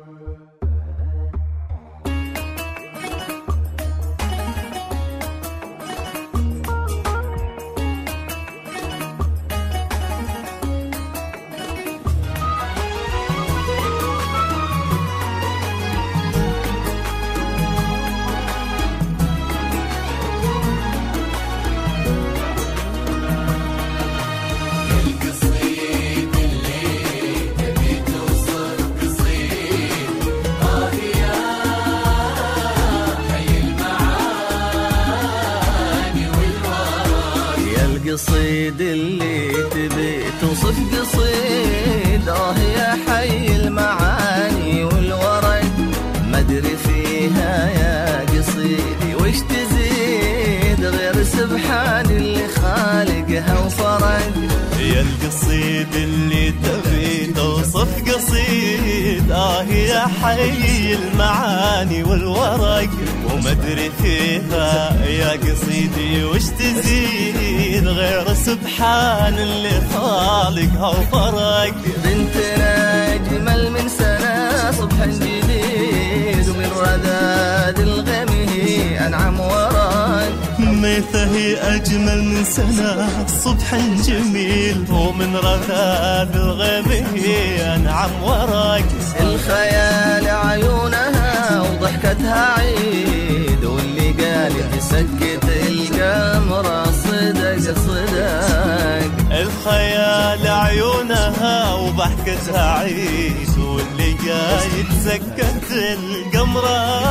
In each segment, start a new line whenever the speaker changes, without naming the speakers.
القصيد اللي تبي توصف قصيد يا حي المعاني والورد، ما ادري فيها يا قصيدي وش تزيد غير سبحان اللي خالقها وفرد.
يا القصيد اللي تبي توصف قصيد يا حي المعاني والورق، وما ادري فيها يا قصيدي وش تزيد غير سبحان اللي خالقها وفرق.
بنتنا اجمل من سنه صبح جديد، ومن رذاذ الغم هي انعم ورد.
ميته أجمل من سنة صبح جميل، ومن رذاذ الغم هي أنعم ورق.
الخيال عيونها وضحكتها عيد، واللي قال تسكت القمر صدق صدق.
الخيال عيونها وضحكتها عيد، واللي قال تسكت القمر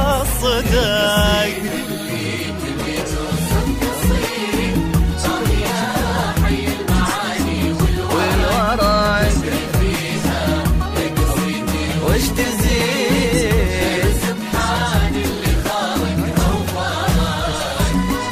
صدق.
وش تزيد سبحان اللي خالقها وفرق.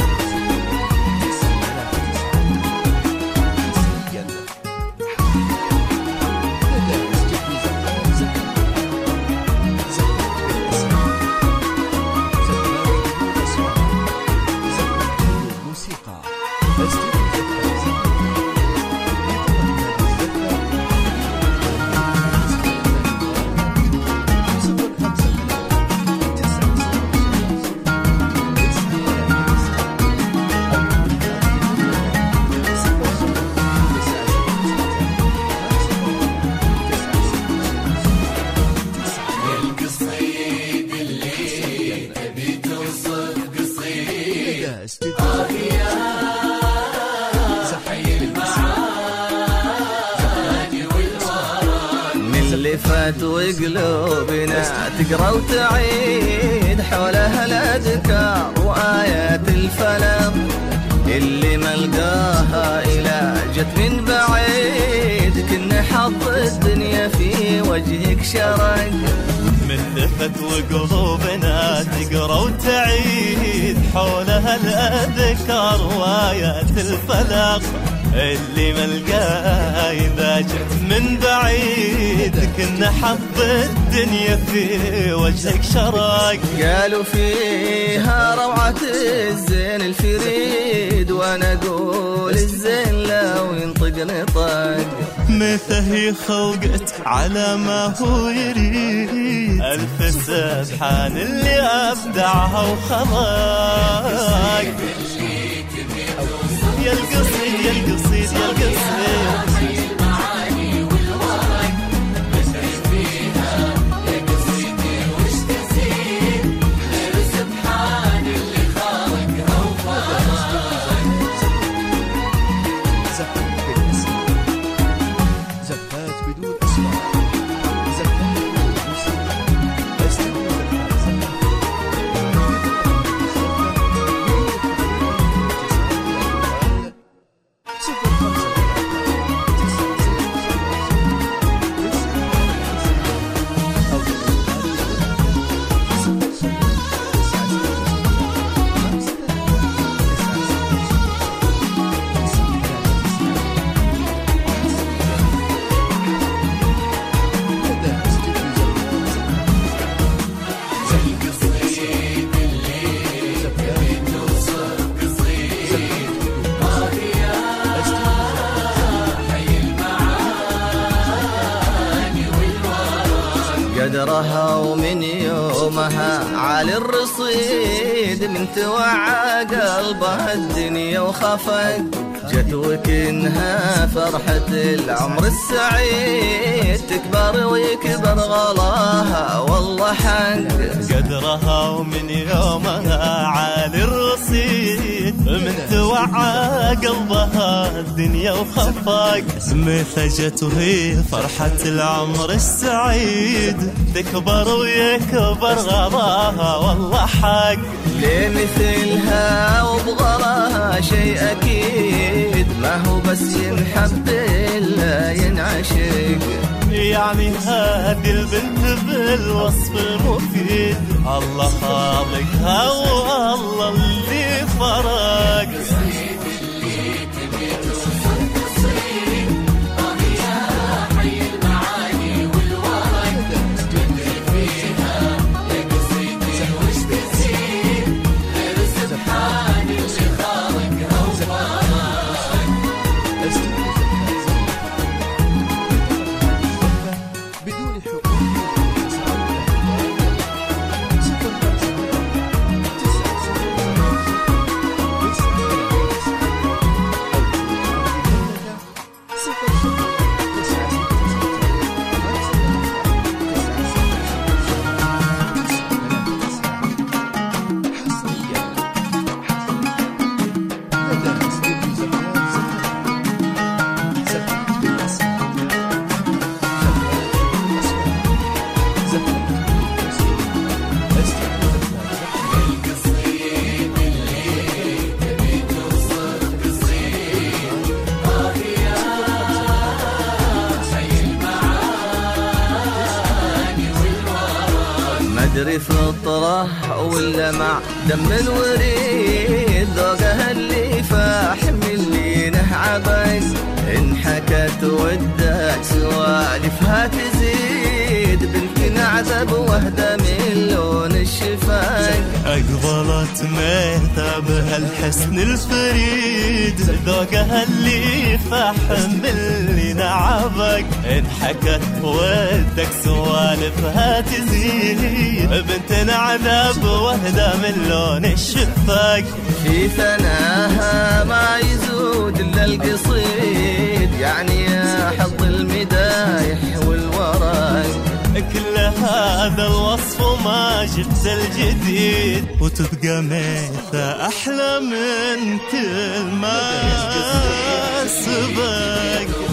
لفت وقلوبنا تقرا وتعيد حولها الأذكار وآيات الفلق، اللي ما لقاها إلى جت من بعيد. كنا حظ الدنيا في وجهك شرق.
من لفت وقلوبنا تقرا وتعيد حولها الأذكار وآيات الفلق، اللي ملقاها إذا جت من بعيد. كنا حظ الدنيا في وجهك شرق.
قالوا فيها روعة الزين الفريد، وانا اقول الزين لو ينطق نطق.
مثل خلقت على ما هو يريد، ألف سبحان اللي أبدعها وخلق. يا القصيد يا القصيد يا القصيد
قدرها ومن يومها عالي الرصيد، من توعى قلبها الدنيا وخفق، جت وكنها فرحة العمر السعيد، تكبر ويكبر غلاها والله حق.
قدرها ومن يومها عالي الرصيد، من توعى قلبها الدنيا وخفق، مثجت وهي فرحة العمر السعيد، تكبر ويكبر غلاها والله حق.
لمثلها وبغلاها شيء أكيد، ما هو بس ينحب إلا ينعشق،
يعني هذه البنت بالوصف المفيد، الله خالقها والله اللي فرق.
مدري فطرة ولا مع دم الوريد، ذوقها اللي فاحم اللي نهعبك، إن حكت ودك سوالفها تزيد، بنت نعذب وهدى من لون الشفاق.
أقبلت ميتة بهالحسن الفريد، ذوقها اللي فاحم اللي نعبك، إن حكت ودك سوالفها تزيد، بنت نعذب وهدى من لون الشفاق.
في ثناها ما يزود إلا القصيد، يعني يا حظ المدايح والورق،
كل هذا الوصف وما جبت الجديد، وتبقى ميتة أحلى من كل ما سبق.